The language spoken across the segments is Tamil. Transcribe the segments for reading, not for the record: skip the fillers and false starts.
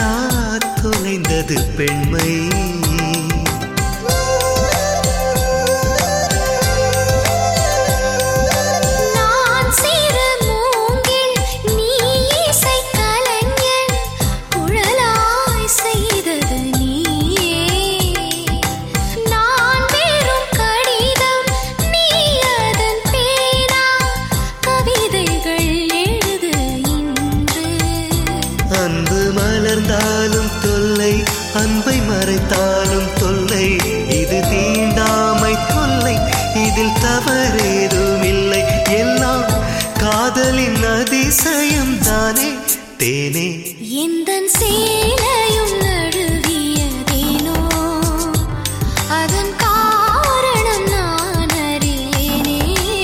அடடா தொலைந்தது பெண்மை. அன்பு மலர்ந்தாலும் தொல்லை, அன்பை மறைத்தாலும் தொல்லை, இது தீண்டாமை தொல்லை, இதில் தவறேதும் இல்லை, எல்லாம் காதலின் அதிசயம் தானே தேனே. எந்தன் சேலையும் நழுவியதேனோ, அதன் காரணம் நான் அறியேனே.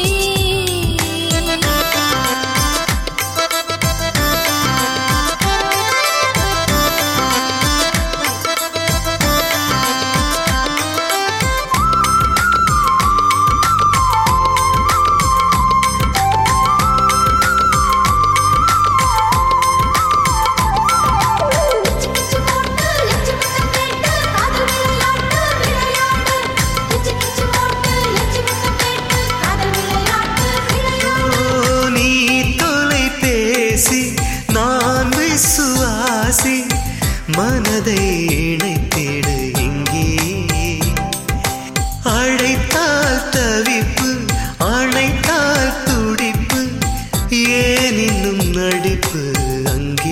நான் விசுவாசி மனதை இணைத்திடு இங்கே, அழைத்தால் தவிப்பு அழைத்தால் துடிப்பு, ஏன் இன்னும் நடிப்பு அங்கே.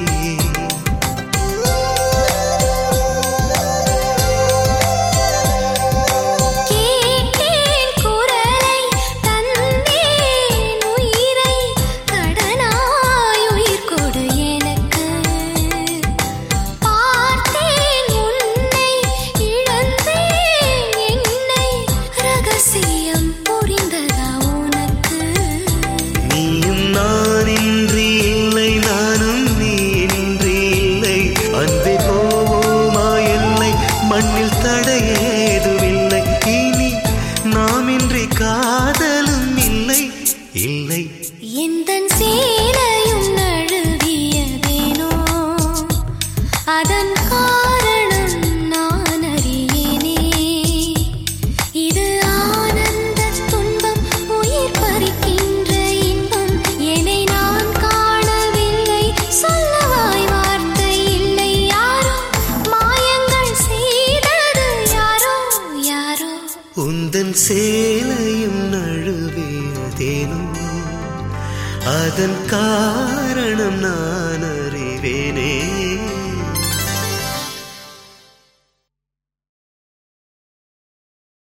மண்ணில் தடையேதுமில்லை, இனி நாமின்றி காதலும் இல்லை இல்லை. எந்தன் சேலையும் நழுவியதேனோ, அதன் காரணம் நான் அறியேனே. இது ஆனந்த துன்பம், உயிர் பறிக்கின்ற இன்பம், என்னை நான் காணவில்லை, சொல்லவாய் வார்த்தை இல்லை. யாரோ மாயங்கள் செய்தது, யாரோ யாரோ. உந்தன் சேலையும் நழுவியதேனோ, அதன் காரணம் நான் அறிவேனே.